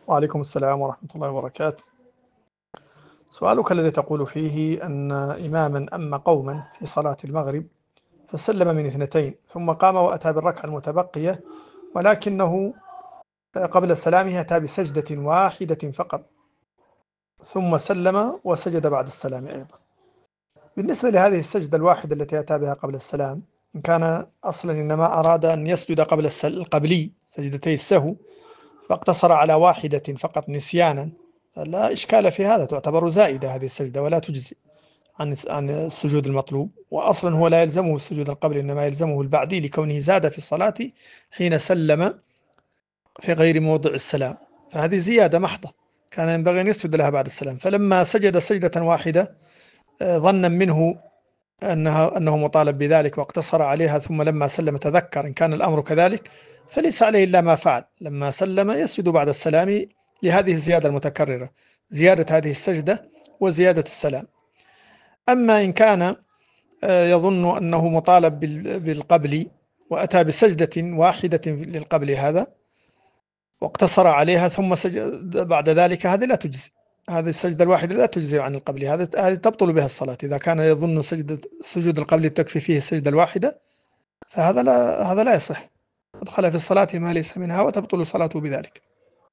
وعليكم السلام ورحمة الله وبركاته. سؤالك الذي تقول فيه أن إماما أما قوما في صلاة المغرب فسلم من 2 ثم قام وأتى بالركعة المتبقية، ولكنه قبل سلامه أتى بسجدة واحدة فقط، ثم سلم وسجد بعد السلام أيضا. بالنسبة لهذه السجدة الواحدة التي أتى بها قبل السلام، إن كان أصلا إنما أراد أن يسجد قبل القبلي سجدتي السهو فاقتصر على واحدة فقط نسيانا، لا إشكال في هذا، تعتبر زائدة هذه السجدة ولا تجزي عن السجود المطلوب، وأصلا هو لا يلزمه السجود القبلي إنما يلزمه البعدي لكونه زاد في الصلاة حين سلم في غير موضع السلام، فهذه زيادة محضة كان ينبغي أن يسجد لها بعد السلام. فلما سجد سجدة واحدة ظنا منه أنه مطالب بذلك واقتصر عليها، ثم لما سلم تذكر إن كان الأمر كذلك فليس عليه إلا ما فعل، لما سلم يسجد بعد السلام لهذه الزيادة المتكررة، زيادة هذه السجدة وزيادة السلام. أما إن كان يظن أنه مطالب بالقبل وأتى بسجدة واحدة للقبل هذا واقتصر عليها ثم سجد بعد ذلك، هذه لا تجزي، هذه السجدة الواحدة لا تجزي عن القبل، هذه تبطل بها الصلاة. إذا كان يظن سجود القبل تكفي فيه السجدة الواحدة فهذا لا يصح، أدخل في الصلاة ما ليس منها وتبطل صلاته بذلك.